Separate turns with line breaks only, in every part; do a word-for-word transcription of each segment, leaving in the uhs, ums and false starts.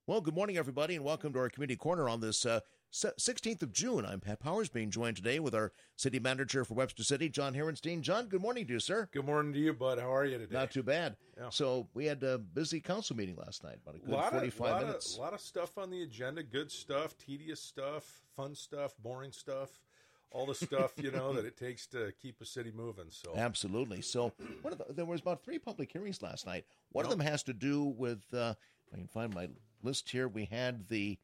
Well, good morning, everybody, and welcome to our Community Corner on this uh, sixteenth of June. I'm Pat Powers, being joined today with our city manager for Webster City, John Herenstein. John, good morning to you, sir.
Good morning to you, bud. How are you today?
Not too bad.
Yeah.
So we had a busy council meeting last night, about a good
lot
forty-five
of, lot
minutes.
A lot of stuff on the agenda, good stuff, tedious stuff, fun stuff, boring stuff, all the stuff, you know, that it takes to keep a city moving. So
Absolutely. So one of the, there was about three public hearings last night. One
Yep.
of them has to do with, uh, if I can find my list here, we had the,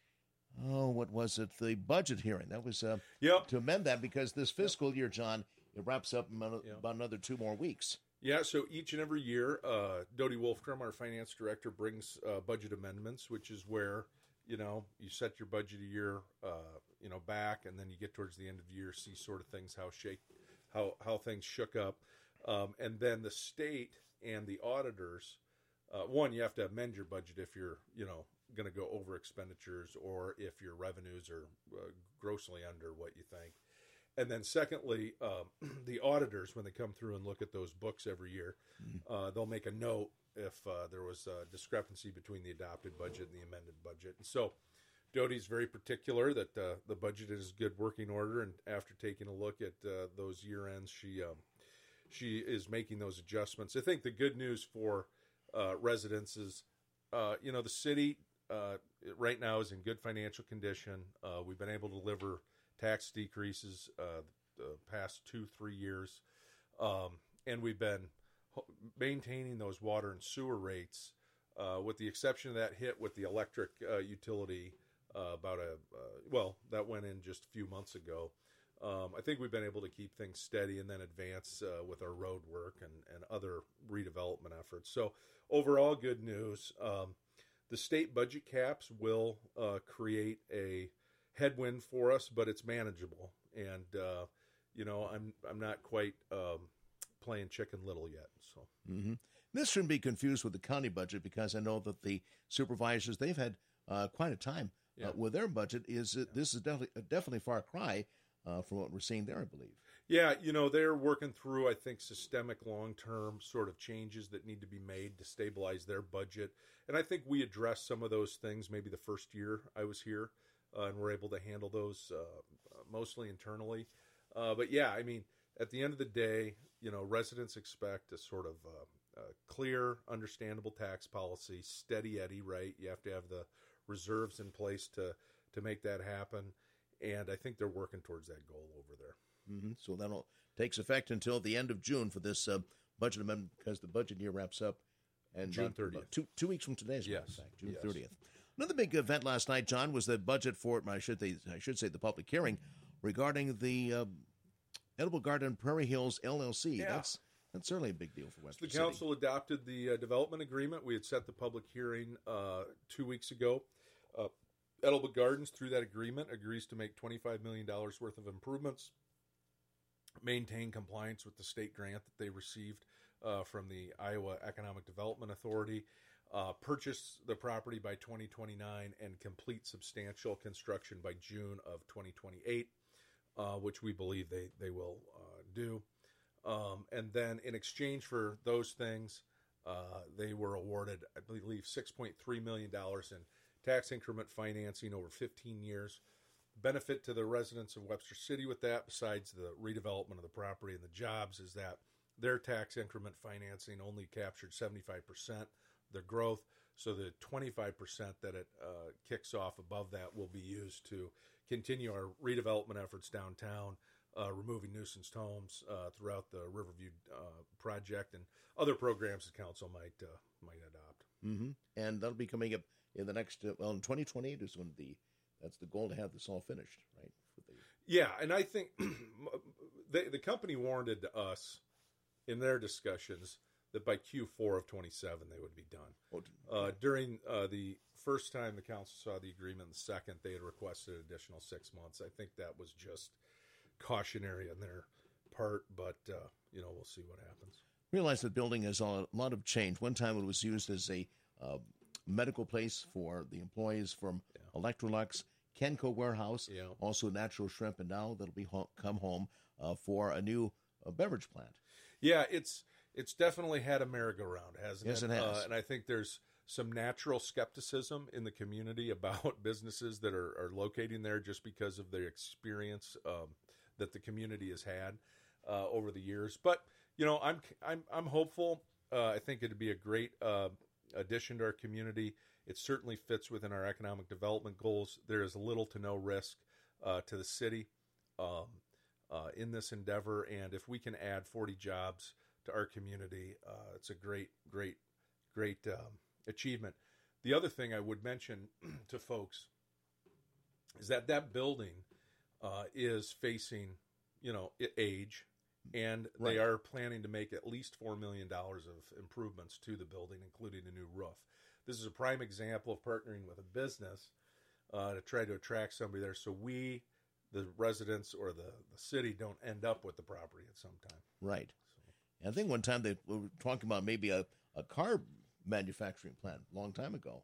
oh, what was it? The budget hearing. That was uh,
Yep.
to amend that because this fiscal year, John, it wraps up in about
Yep.
about another two more weeks.
Yeah, so each and every year, uh, Dodie Wolfgram, our finance director, brings uh, budget amendments, which is where, you know, you set your budget a year, uh, you know, back, and then you get towards the end of the year, see sort of things, how shake, how, how things shook up. Um, and then the state and the auditors, uh, one, you have to amend your budget if you're, you know, going to go over expenditures or if your revenues are uh, grossly under what you think. And then secondly, um, the auditors, when they come through and look at those books every year, uh, they'll make a note if uh, there was a discrepancy between the adopted budget and the amended budget. And so Dodie's very particular that uh, the budget is good working order. And after taking a look at uh, those year ends, she, um, she is making those adjustments. I think the good news for uh, residents is, uh, you know, the city uh, right now is in good financial condition. Uh, we've been able to deliver tax decreases uh, the past two, three years. Um, and we've been maintaining those water and sewer rates, uh, with the exception of that hit with the electric uh, utility uh, about a, uh, well, that went in just a few months ago. Um, I think we've been able to keep things steady and then advance uh, with our road work and, and other redevelopment efforts. So overall, good news. Um, the state budget caps will uh, create a headwind for us, but it's manageable. And, uh, you know, I'm I'm not quite um, playing Chicken Little yet. So
Mm-hmm. This shouldn't be confused with the county budget because I know that the supervisors, they've had uh, quite a time
Yeah.
uh, with their budget. Is it, This is definitely, definitely a far cry uh, from what we're seeing there, I believe.
Yeah, you know, they're working through, I think, systemic long-term sort of changes that need to be made to stabilize their budget. And I think we addressed some of those things maybe the first year I was here, uh, and we're able to handle those uh, mostly internally. Uh, but yeah, I mean, at the end of the day, you know, residents expect a sort of uh, a clear, understandable tax policy, steady Eddie, right? You have to have the reserves in place to, to make that happen. And I think they're working towards that goal over there.
Mm-hmm. So that takes effect until the end of June for this uh, budget amendment because the budget year wraps up and
June
about-
thirtieth.
about two two weeks from today. As a matter of
Yes.
fact, June
Yes.
thirtieth. Another big event last night, John, was the budget for I should say, I should say the public hearing regarding the uh, Edible Garden Prairie Hills L L C.
Yeah.
That's that's certainly a big deal for Western
The
City.
council adopted the uh, development agreement. We had set the public hearing uh, two weeks ago. Uh, Edible Gardens, through that agreement, agrees to make twenty-five million dollars worth of improvements, maintain compliance with the state grant that they received uh, from the Iowa Economic Development Authority, uh, purchase the property by twenty twenty-nine, and complete substantial construction by June of twenty twenty-eight, uh, which we believe they, they will uh, do. Um, and then in exchange for those things, uh, they were awarded, I believe, six point three million dollars in tax increment financing over fifteen years. Benefit to the residents of Webster City with that, besides the redevelopment of the property and the jobs, is that their tax increment financing only captured seventy-five percent of their growth. So the twenty-five percent that it uh, kicks off above that will be used to continue our redevelopment efforts downtown, uh, removing nuisance homes uh, throughout the Riverview uh, project and other programs the council might uh, might adopt.
Mm-hmm. And that'll be coming up in the next, uh, well, in twenty twenty-eight is when the, that's the goal to have this all finished, right? For the,
Yeah, and I think the, the company warranted to us in their discussions that by Q four of twenty-seven they would be done.
oh,
Uh, during uh, the first time the council saw the agreement, the second, they had requested an additional six months. I think that was just cautionary on their part, but, uh, you know, we'll see what happens.
realize the building has a lot of change. One time it was used as a uh, medical place for the employees from
Yeah.
Electrolux, Kenco Warehouse,
Yeah.
also Natural Shrimp, and now that'll be ho- come home uh, for a new uh, beverage plant.
Yeah, it's it's definitely had a merry-go-round, hasn't
Yes,
it?
it has.
Uh, and I think there's some natural skepticism in the community about businesses that are, are locating there just because of the experience um, that the community has had uh, over the years. But you know, I'm I'm I'm hopeful. Uh, I think it'd be a great uh, addition to our community. It certainly fits within our economic development goals. There is little to no risk uh, to the city um, uh, in this endeavor, and if we can add forty jobs to our community, uh, it's a great, great, great um, achievement. The other thing I would mention to folks is that that building uh, is facing, you know, age, and
Right.
they are planning to make at least four million dollars of improvements to the building, including a new roof. This is a prime example of partnering with a business uh, to try to attract somebody there, so we, the residents or the, the city, don't end up with the property at some time.
Right. And I think one time they were talking about maybe a, a car manufacturing plant a long time ago.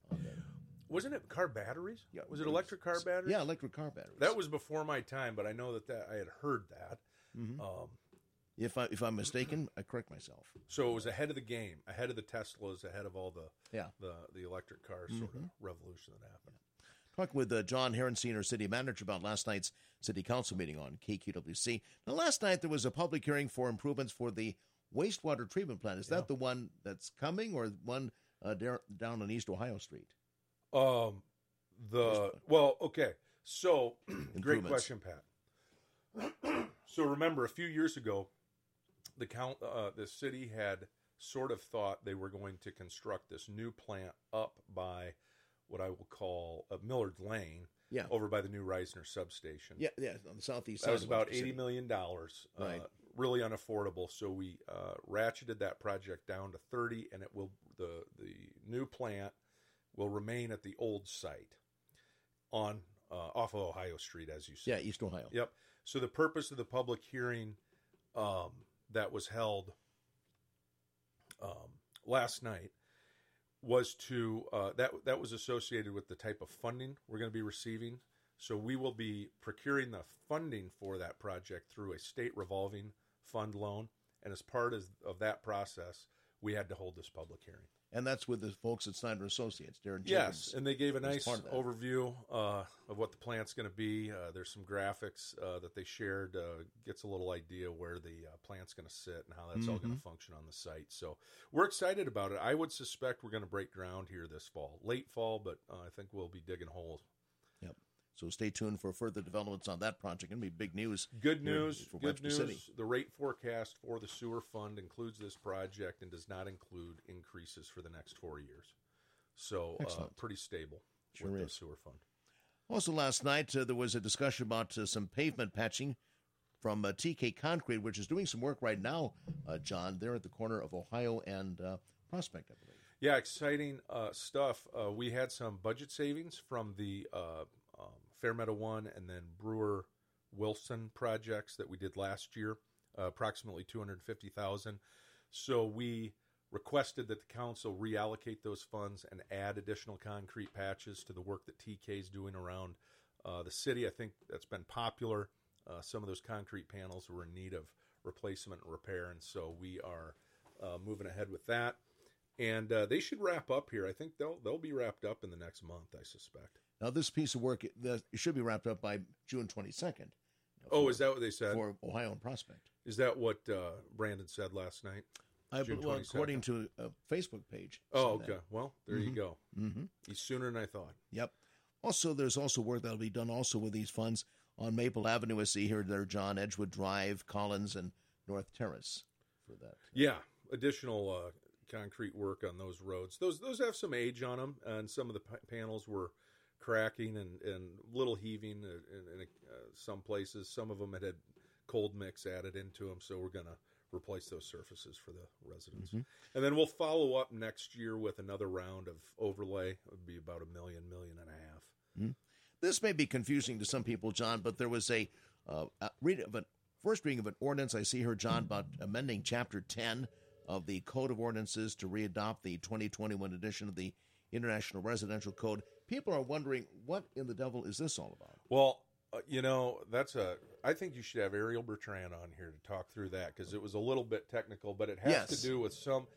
Wasn't it car batteries?
Yeah,
Was it electric car batteries?
Yeah, electric car batteries.
That was before my time, but I know that, that I had heard that.
Mm-hmm.
Um,
If I if I'm mistaken, I correct myself.
so it was ahead of the game, ahead of the Teslas, ahead of all the
Yeah.
the, the electric car sort of revolution that happened.
Talking with uh, John Heron, our city manager, about last night's city council meeting on K Q W C. Now, last night there was a public hearing for improvements for the wastewater treatment plant. Is
Yeah.
that the one that's coming, or one uh, dar- down on East Ohio Street?
Um, the well, okay. So, great
Improvements.
question, Pat. So remember, a few years ago, the count, uh, the city had sort of thought they were going to construct this new plant up by what I will call uh, Millard Lane,
Yeah.
over by the new Reisner substation.
Yeah, yeah, on the southeast
That
side.
was
of
about
Washington
eighty
City.
million dollars.
Right.
Uh, really unaffordable. So we uh, ratcheted that project down to thirty, and it will the the new plant will remain at the old site on uh, off of Ohio Street, as you said.
Yeah, East Ohio.
Yep. So the purpose of the public hearing um, that was held um, last night was to uh, that that was associated with the type of funding we're going to be receiving. So we will be procuring the funding for that project through a state revolving fund loan, and as part of, of that process, we had to hold this public hearing.
And that's with the folks at Snyder Associates, Darren Jenkins.
Yes, and they gave a
was
nice
part of that.
overview uh, of what the plant's going to be. Uh, there's some graphics uh, that they shared, uh, gets a little idea where the uh, plant's going to sit and how that's all going
Mhm.
to function on the site. So we're excited about it. I would suspect we're going to break ground here this fall, late fall, but uh, I think we'll be digging holes.
Yep. So stay tuned for further developments on that project. Going to be big news.
Good
here
news.
for
Good
Webster
news.
City.
The rate forecast for the sewer fund includes this project and does not include increases for the next four years. So uh,
Excellent.
pretty stable
Sure
with the
is.
sewer fund.
Also, last night uh, there was a discussion about uh, some pavement patching from uh, T K Concrete, which is doing some work right now, uh, John. They're at the corner of Ohio and uh, Prospect, I believe.
Yeah, exciting uh, stuff. Uh, we had some budget savings from the uh, um, Fairmeadow One and then Brewer Wilson projects that we did last year, uh, approximately two hundred fifty thousand dollars. So we requested that the council reallocate those funds and add additional concrete patches to the work that T K is doing around uh, the city. I think that's been popular. Uh, some of those concrete panels were in need of replacement and repair, and so we are uh, moving ahead with that. And uh, they should wrap up here. I think they'll they'll be wrapped up in the next month, I suspect.
Now, this piece of work, it should be wrapped up by June twenty-second.
Oh, is that what they said?
For Ohio and Prospect.
Is that what uh, Brandon said last night?
I,
June
well,
twenty-second.
according to a Facebook page.
Oh, okay. Well, there you
Mhm.
go.
Mm-hmm.
He's sooner than I thought.
Yep. Also, there's also work that'll be done also with these funds on Maple Avenue. I see here there, John, Edgewood Drive, Collins, and North Terrace for that.
Yeah, additional uh, concrete work on those roads. Those those have some age on them, and some of the p- panels were cracking and, and little heaving in, in uh, some places. Some of them had had cold mix added into them, so we're going to replace those surfaces for the residents.
Mhm.
And then we'll follow up next year with another round of overlay. It would be about a million, million and a half.
This may be confusing to some people, John, but there was a, uh, a read of an first reading of an ordinance. I see here, John, about amending Chapter ten of the Code of Ordinances to readopt the twenty twenty-one edition of the International Residential Code. People are wondering, what in the devil is this all about?
Well, uh, you know, that's a. I think you should have Ariel Bertrand on here to talk through that because it was a little bit technical, but it has
Yes.
to do with some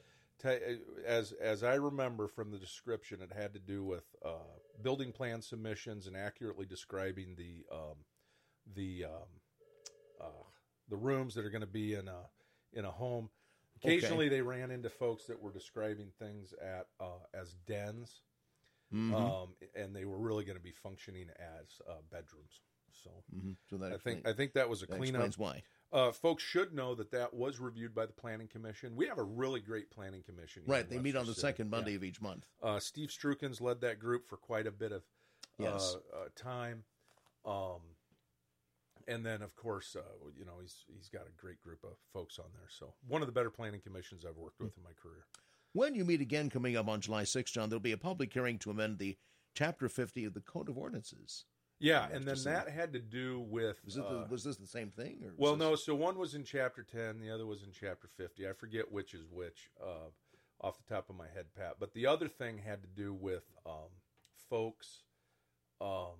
te- as as I remember from the description, it had to do with uh, building plan submissions and accurately describing the um, the um, uh, the rooms that are going to be in a in a home. Occasionally, okay. they ran into folks that were describing things at uh, as dens, mm-hmm. um, and they were really going to be functioning as uh, bedrooms. So,
mm-hmm. so that
I
explains,
think I think that was a
that
cleanup.
Explains why.
Uh, folks should know that that was reviewed by the Planning Commission. We have a really great Planning Commission.
Right, they meet on the
City.
second Monday
yeah.
of each month.
Uh, Steve Strukins led that group for quite a bit of
yes.
uh, uh, time. Um, and then, of course, uh, you know, he's he's got a great group of folks on there. So one of the better planning commissions I've worked with mm-hmm. in my career.
When you meet again coming up on July sixth, John, there'll be a public hearing to amend the Chapter fifty of the Code of Ordinances.
Yeah, and then that had to do with...
Was, it the,
uh,
was this the same thing? Or
well,
this...
no, so one was in Chapter ten, the other was in Chapter fifty. I forget which is which uh, off the top of my head, Pat. But the other thing had to do with um, folks um,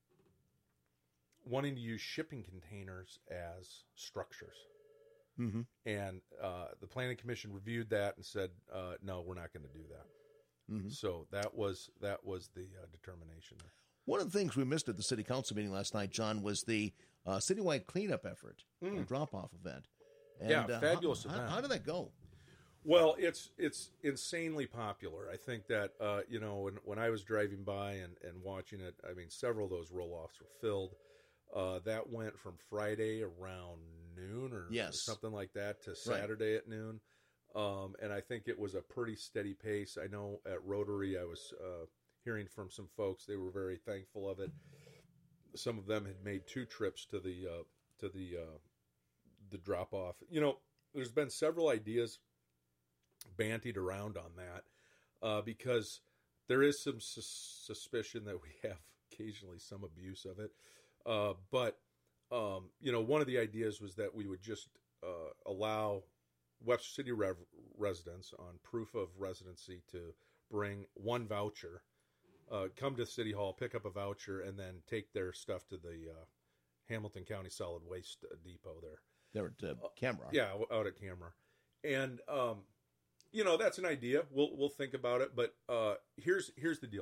wanting to use shipping containers as structures.
Mm-hmm.
And uh, the Planning Commission reviewed that and said, uh, no, we're not going to do that.
Mm-hmm.
So that was, that was the uh, determination there.
One of the things we missed at the city council meeting last night, John, was the uh, citywide cleanup effort, mm. drop-off event. And,
yeah,
uh,
fabulous
how,
event.
How, how did that go?
Well, it's it's insanely popular. I think that, uh, you know, when, when I was driving by and, and watching it, I mean, several of those roll-offs were filled. Uh, that went from Friday around noon or,
yes.
or something like that to Saturday right. at noon. Um, and I think it was a pretty steady pace. I know at Rotary I was uh, hearing from some folks. They were very thankful of it. Some of them had made two trips to the uh, to the uh, the drop-off. You know, there's been several ideas bantied around on that uh, because there is some sus- suspicion that we have occasionally some abuse of it. Uh, but, um, you know, one of the ideas was that we would just uh, allow Webster City rev- residents on proof of residency to bring one voucher, uh, come to City Hall, pick up a voucher, and then take their stuff to the uh, Hamilton County Solid Waste Depot there.
There at uh, Camera.
Uh, yeah, out at Camera. And, um, you know, that's an idea. We'll we'll think about it. But uh, here's here's the deal.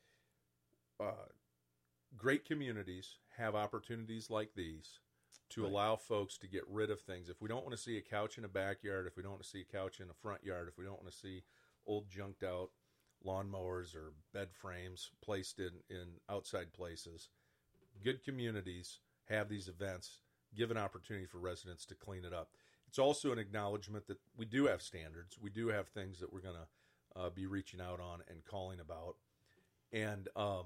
Uh, great communities have opportunities like these to right. allow folks to get rid of things. If we don't want to see a couch in a backyard, if we don't want to see a couch in a front yard, if we don't want to see old junked out lawnmowers or bed frames placed in, in outside places, good communities have these events, give an opportunity for residents to clean it up. It's also an acknowledgement that we do have standards. We do have things that we're going to uh, be reaching out on and calling about. And um,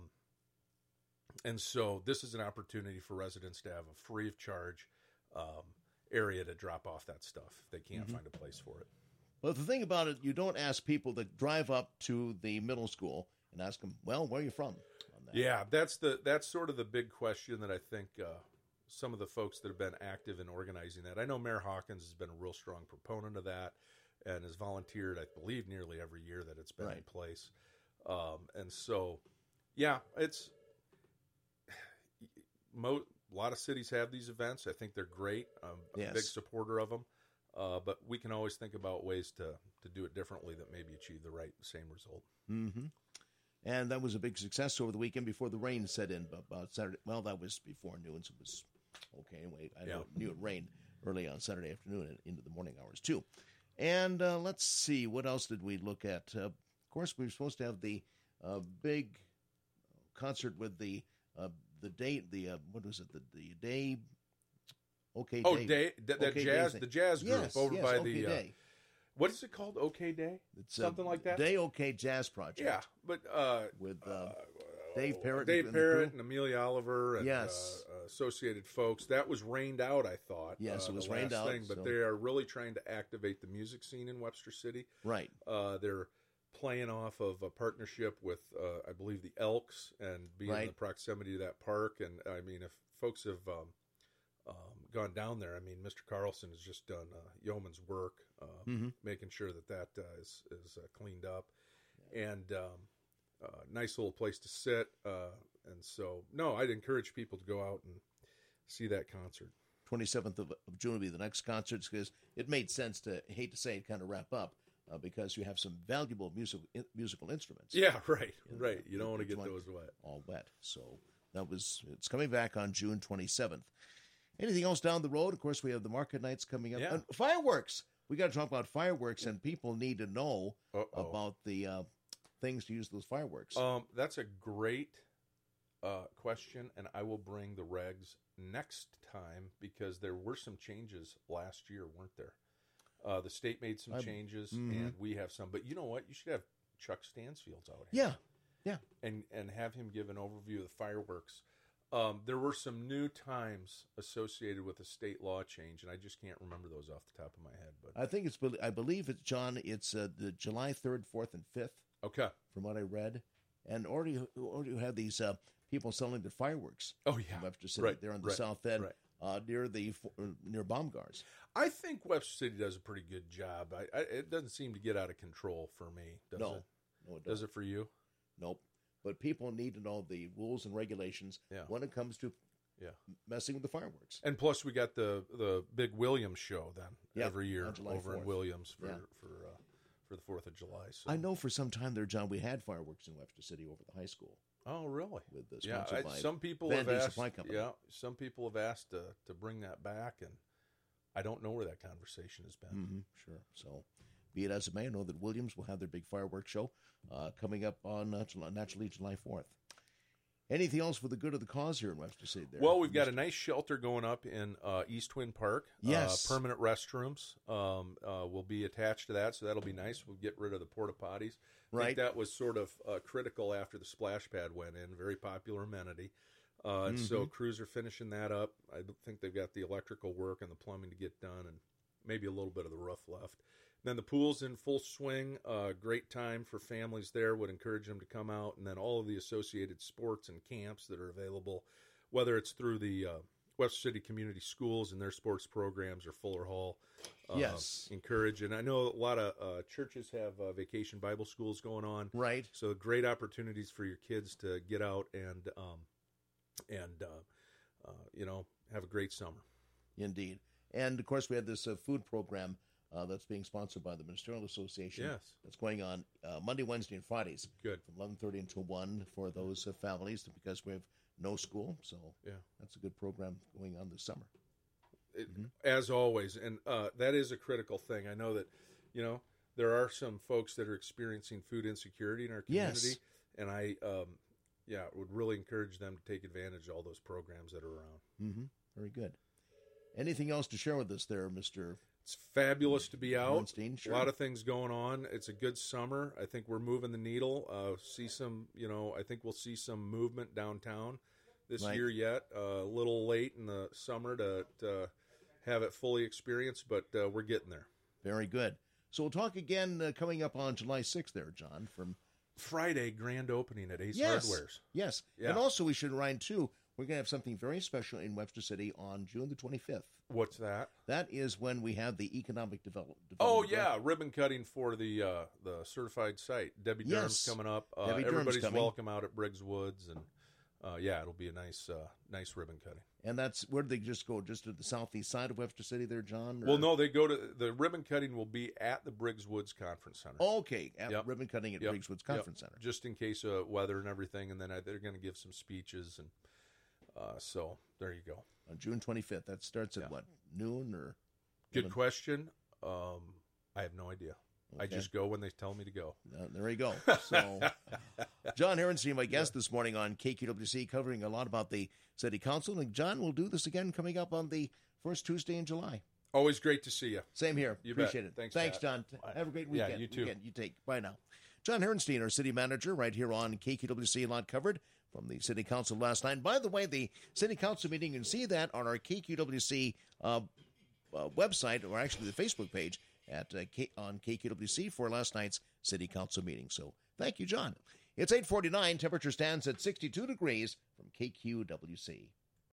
and so this is an opportunity for residents to have a free of charge um, area to drop off that stuff if they can't mm-hmm. find a place for it.
Well, the thing about it, you don't ask people that drive up to the middle school and ask them, well, where are you from? On that.
Yeah, that's the that's sort of the big question that I think uh, some of the folks that have been active in organizing that. I know Mayor Hawkins has been a real strong proponent of that and has volunteered, I believe, nearly every year that it's been right. in place. Um, and so, yeah, it's mo- a lot of cities have these events. I think they're great. I'm
yes.
a big supporter of them. Uh, but we can always think about ways to, to do it differently that maybe achieve the right same result.
Mm-hmm. And that was a big success over the weekend before the rain set in. About Saturday, well, that was before noon, so it was okay. Anyway, I know,
yeah.
knew it rained early on Saturday afternoon and into the morning hours too. And uh, let's see, what else did we look at? Uh, of course, we were supposed to have the uh, big concert with the uh, the day the uh, what was it the the day. Okay.
Oh,
Day,
day that, that
okay
jazz,
Day
the jazz group
yes,
over
yes,
by
okay
the. Uh,
Day.
what is it called? Okay Day,
it's
something like that.
Day OK Jazz Project.
Yeah, but uh,
with uh,
uh,
Dave Parrott,
Dave
and
Parrott, and Amelia Oliver, and
yes.
uh, associated folks. That was rained out, I thought.
Yes,
uh,
it was
the
rained
last
out.
Thing, but
so.
they are really trying to activate the music scene in Webster City.
Right.
Uh, they're playing off of a partnership with, uh, I believe, the Elks, and being
right.
in the proximity to that park. And I mean, if folks have um, um, gone down there, I mean, Mister Carlson has just done uh, yeoman's work, uh,
mm-hmm.
making sure that that uh, is is uh, cleaned up, yeah. and um, uh, nice little place to sit. Uh, and so, no, I'd encourage people to go out and see that concert.
twenty-seventh of, of June will be the next concert because it made sense to, I hate to say it, kind of wrap up uh, because you have some valuable music, in, musical instruments.
Yeah, right,
And,
right.
uh,
You don't want to
it's
get
like
those wet.
all wet. So that was it's coming back on June twenty-seventh. Anything else down the road? Of course, we have the market nights coming up.
Yeah.
And fireworks. We got to talk about fireworks, and people need to know
Uh-oh.
about the uh, things to use those fireworks.
Um, that's a great uh, question, and I will bring the regs next time because there were some changes last year, weren't there? Uh, the state made some
I-
changes,
mhm.
and we have some. But you know what? You should have Chuck Stansfields out
yeah,
here.
yeah.
and and have him give an overview of the fireworks. Um, there were some new times associated with a state law change, and I just can't remember those off the top of my head. But
I think it's, I believe it's, John, it's uh, the July third, fourth, and fifth,
okay,
from what I read. And already, already you have these uh, people selling the fireworks
oh yeah,
in Webster City.
right,
They're on the
right,
south end,
right.
uh, near the uh, near Baumgars.
I think Webster City does a pretty good job. I, I, it doesn't seem to get out of control for me. Does
No,
it?
no, it
Does
doesn't.
it for you?
Nope. But people need to know the rules and regulations
Yeah.
when it comes to
Yeah.
messing with the fireworks.
And plus, we got the the big Williams show then
Yeah,
every year
on July
over in
fourth.
Williams for
Yeah.
for uh, for the Fourth of July. So.
I know for some time there, John, we had fireworks in Webster City over the high school.
Oh, really?
With the
Yeah,
sponsored
I,
by
some people
Van
have
D
asked.
Supply Company.
Yeah, some people have asked to to bring that back, and I don't know where that conversation has been.
Mm-hmm, sure. So, be it as it may, I know that Williams will have their big fireworks show uh, coming up on uh, July, naturally July fourth. Anything else for the good of the cause here in Webster City? There,
Well, we've got a nice shelter going up in uh, East Twin Park.
Yes.
Uh, permanent restrooms um, uh, will be attached to that, so that'll be nice. We'll get rid of the porta potties. I
Right.
think that was sort of uh, critical after the splash pad went in. Very popular amenity. Uh,
Mm-hmm.
So crews are finishing that up. I think they've got the electrical work and the plumbing to get done, and maybe a little bit of the roof left. Then the pool's in full swing. Uh, great time for families there. Would encourage them to come out. And then all of the associated sports and camps that are available, whether it's through the uh, Webster City Community Schools and their sports programs or Fuller Hall. Uh,
Yes.
Encourage. And I know a lot of uh, churches have uh, vacation Bible schools going on.
Right.
So great opportunities for your kids to get out and, um, and uh, uh, you know, have a great summer.
Indeed. And, of course, we had this uh, food program uh, that's being sponsored by the Ministerial Association.
Yes.
That's going on uh, Monday, Wednesday, and Fridays.
Good.
From eleven thirty until one for those uh, families because we have no school. So
Yeah.
that's a good program going on this summer.
It, as always, and uh, that is a critical thing. I know that, you know, there are some folks that are experiencing food insecurity in our community,
Yes.
and I, um, yeah, would really encourage them to take advantage of all those programs that are around.
Mm-hmm. Very good. Anything else to share with us there, Mister
It's fabulous to be out.
Bernstein? Sure.
A lot of things going on. It's a good summer. I think we're moving the needle. Uh, see some, you know, I think we'll see some movement downtown this
Right.
year yet. Uh, a little late in the summer to, to have it fully experienced, but uh, we're getting there.
Very good. So we'll talk again uh, coming up on July sixth there, John, from
Friday, grand opening at Ace
Yes.
Hardware's.
Yes.
Yeah.
And also we should remind, too, we're going to have something very special in Webster City on June the twenty-fifth.
What's that?
That is when we have the economic develop-
Oh
development.
yeah, ribbon cutting for the uh, the certified site. Debbie Durham's
Yes.
coming up. Uh,
Debbie Durham's
everybody's
coming.
welcome out at Briggs Woods, and uh, yeah, it'll be a nice uh, nice ribbon cutting.
And that's where do they just go? Just to the southeast side of Webster City there, John? Or-
Well, no, they go to the ribbon cutting will be at the Briggs Woods Conference Center.
Okay. At
Yep.
ribbon cutting at
Yep.
Briggs Woods
Yep.
Conference Center.
Just in case of weather and everything, and then I, they're going to give some speeches, and uh, so there you go.
On June twenty-fifth. That starts at
Yeah.
what, noon or?
Good
eleven?
question. Um, I have no idea. I
Okay.
just go when they tell me to go.
Uh, there you go. So, John Herenstein, my guest this morning on K Q W C, covering a lot about the City Council. And John, we'll do this again coming up on the first Tuesday in July.
Always great to see you.
Same here.
You bet.
Appreciate it.
Thanks,
Thanks
Pat.
John.
Bye.
Have a great
Yeah,
weekend.
you too.
Weekend. You take. Bye now. John Herenstein, our city manager, right here on K Q W C, a lot covered from the City Council last night. By the way, the City Council meeting, you can see that on our K Q W C uh, uh, website, or actually the Facebook page at uh, K- on K Q W C for last night's City Council meeting. So thank you, John. It's eight forty-nine. Temperature stands at sixty-two degrees from K Q W C.